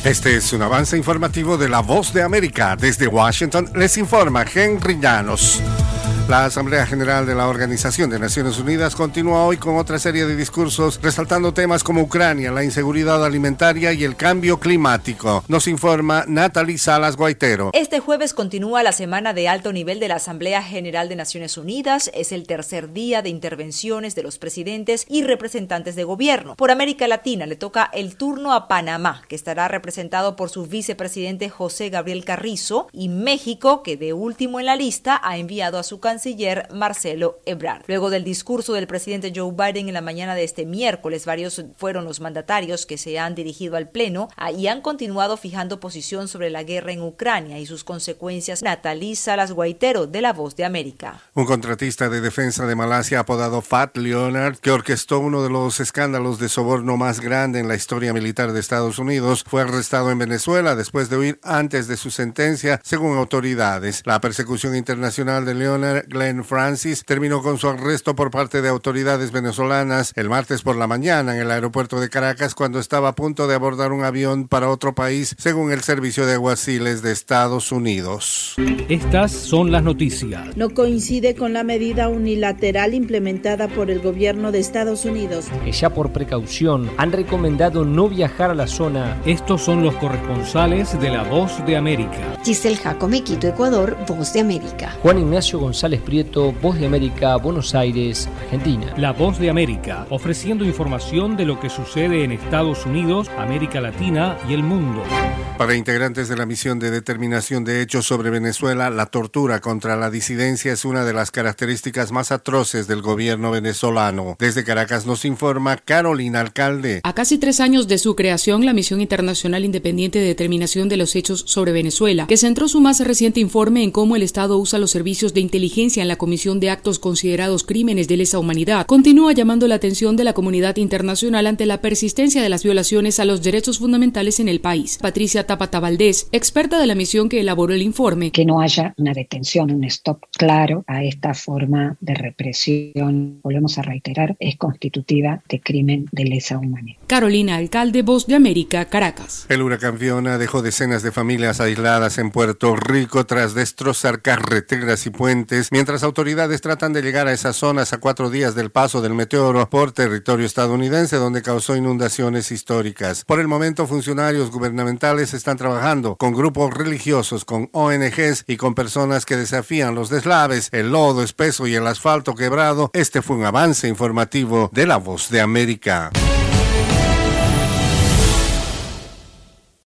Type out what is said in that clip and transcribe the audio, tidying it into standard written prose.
Este es un avance informativo de La Voz de América. Desde Washington les informa Henry Llanos. La Asamblea General de la Organización de Naciones Unidas continúa hoy con otra serie de discursos resaltando temas como Ucrania, la inseguridad alimentaria y el cambio climático. Nos informa Natalie Salas Guaitero. Este jueves continúa la semana de alto nivel de la Asamblea General de Naciones Unidas. Es el tercer día de intervenciones de los presidentes y representantes de gobierno. Por América Latina le toca el turno a Panamá, que estará representado por su vicepresidente José Gabriel Carrizo, y México, que de último en la lista ha enviado a su canciller Marcelo Ebrard. Luego del discurso del presidente Joe Biden en la mañana de este miércoles, varios fueron los mandatarios que se han dirigido al Pleno y han continuado fijando posición sobre la guerra en Ucrania y sus consecuencias. Natalie Salas Guaitero, de La Voz de América. Un contratista de defensa de Malasia apodado Fat Leonard, que orquestó uno de los escándalos de soborno más grande en la historia militar de Estados Unidos, fue arrestado en Venezuela después de huir antes de su sentencia, según autoridades. La persecución internacional de Leonard, Glenn Francis, terminó con su arresto por parte de autoridades venezolanas el martes por la mañana en el aeropuerto de Caracas cuando estaba a punto de abordar un avión para otro país, según el Servicio de Alguaciles de Estados Unidos. Estas son las noticias. No coincide con la medida unilateral implementada por el gobierno de Estados Unidos, que ya por precaución han recomendado no viajar a la zona. Estos son los corresponsales de La Voz de América. Giselle Jacome, Quito, Ecuador, Voz de América. Juan Ignacio González Prieto, Voz de América, Buenos Aires, Argentina. La Voz de América, ofreciendo información de lo que sucede en Estados Unidos, América Latina y el mundo. Para integrantes de la misión de determinación de hechos sobre Venezuela, la tortura contra la disidencia es una de las características más atroces del gobierno venezolano. Desde Caracas nos informa Carolina Alcalde. A casi 3 años de su creación, la Misión Internacional Independiente de Determinación de los Hechos sobre Venezuela, que centró su más reciente informe en cómo el Estado usa los servicios de inteligencia en la comisión de actos considerados crímenes de lesa humanidad, continúa llamando la atención de la comunidad internacional ante la persistencia de las violaciones a los derechos fundamentales en el país. Patricia Tapata Valdés, experta de la misión que elaboró el informe. Que no haya una detención, un stop claro a esta forma de represión, volvemos a reiterar, es constitutiva de crimen de lesa humanidad. Carolina Alcalde, Voz de América, Caracas. El huracán Fiona dejó decenas de familias aisladas en Puerto Rico tras destrozar carreteras y puentes, mientras autoridades tratan de llegar a esas zonas a 4 días del paso del meteoro por territorio estadounidense, donde causó inundaciones históricas. Por el momento, funcionarios gubernamentales están trabajando con grupos religiosos, con ONGs y con personas que desafían los deslaves, el lodo espeso y el asfalto quebrado. Este fue un avance informativo de La Voz de América.